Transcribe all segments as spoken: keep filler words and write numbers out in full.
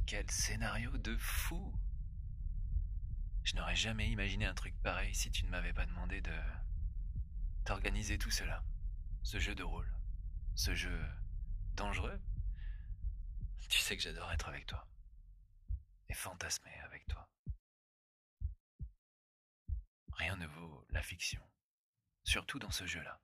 quel scénario de fou! Je n'aurais jamais imaginé un truc pareil si tu ne m'avais pas demandé de t'organiser tout cela. Ce jeu de rôle. Ce jeu dangereux. Tu sais que j'adore être avec toi. Et fantasmer avec toi. Rien ne vaut la fiction. Surtout dans ce jeu-là.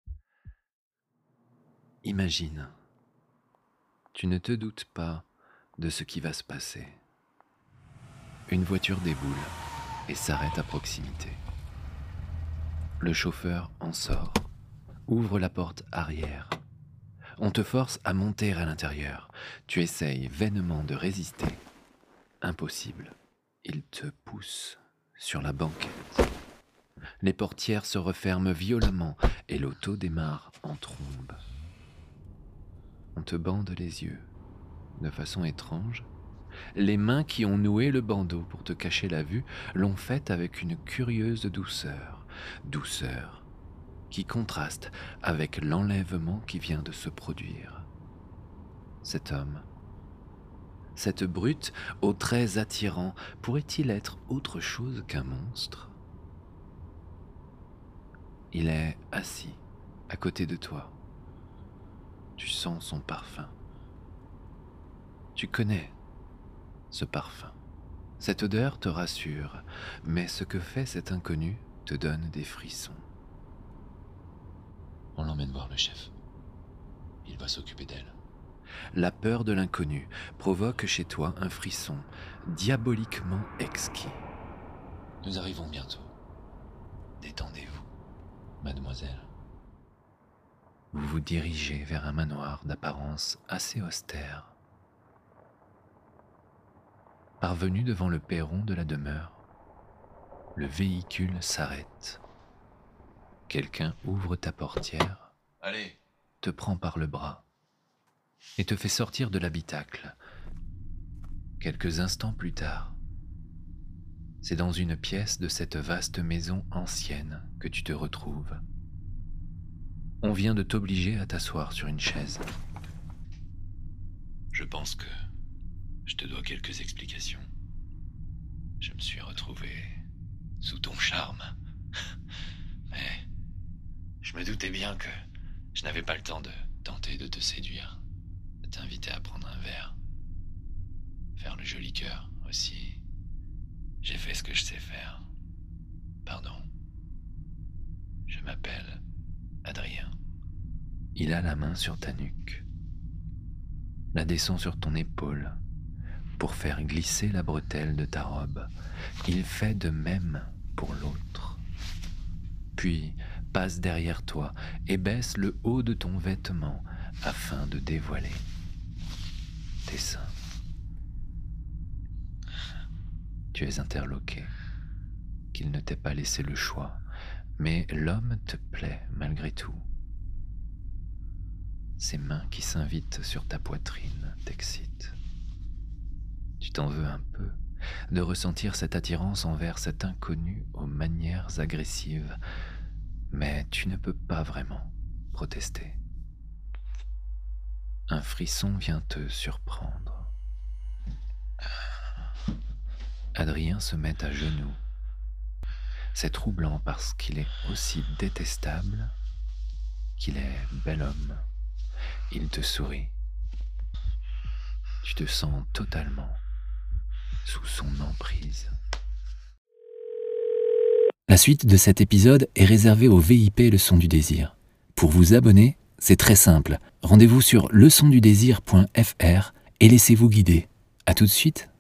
Imagine. Tu ne te doutes pas de ce qui va se passer. Une voiture déboule et s'arrête à proximité. Le chauffeur en sort, ouvre la porte arrière. On te force à monter à l'intérieur. Tu essayes vainement de résister. Impossible. Il te pousse sur la banquette. Les portières se referment violemment et l'auto démarre en trombe. On te bande les yeux de façon étrange. Les mains qui ont noué le bandeau pour te cacher la vue l'ont fait avec une curieuse douceur. Douceur qui contraste avec l'enlèvement qui vient de se produire. Cet homme, cette brute aux traits attirants, pourrait-il être autre chose qu'un monstre ? Il est assis à côté de toi. Tu sens son parfum. Tu connais ce parfum. Cette odeur te rassure, mais ce que fait cet inconnu te donne des frissons. On l'emmène voir le chef. Il va s'occuper d'elle. La peur de l'inconnu provoque chez toi un frisson diaboliquement exquis. Nous arrivons bientôt. Détendez-vous, mademoiselle. Vous vous dirigez vers un manoir d'apparence assez austère. Parvenu devant le perron de la demeure, le véhicule s'arrête. Quelqu'un ouvre ta portière, Allez, te prend par le bras et te fait sortir de l'habitacle. Quelques instants plus tard, c'est dans une pièce de cette vaste maison ancienne que tu te retrouves. On vient de t'obliger à t'asseoir sur une chaise. je pense que je te dois quelques explications. Je me suis retrouvé sous ton charme. Mais je me doutais bien que je n'avais pas le temps de tenter de te séduire, de t'inviter à prendre un verre, faire le joli cœur aussi. J'ai fait ce que je sais faire. Pardon. Je m'appelle Adrien. Il a la main sur ta nuque, la descend sur ton épaule pour faire glisser la bretelle de ta robe. Il fait de même pour l'autre. Puis passe derrière toi et baisse le haut de ton vêtement afin de dévoiler tes seins. Tu es interloqué, qu'il ne t'ait pas laissé le choix, mais l'homme te plaît malgré tout. Ses mains qui s'invitent sur ta poitrine t'excitent. Tu t'en veux un peu de ressentir cette attirance envers cet inconnu aux manières agressives, mais tu ne peux pas vraiment protester. Un frisson vient te surprendre. Adrien se met à genoux. C'est troublant parce qu'il est aussi détestable qu'il est bel homme. Il te sourit. Tu te sens totalement sous son emprise. La suite de cet épisode est réservée au V I P Leçon du Désir. Pour vous abonner, c'est très simple. Rendez-vous sur leçon du désir point f r et laissez-vous guider. À tout de suite.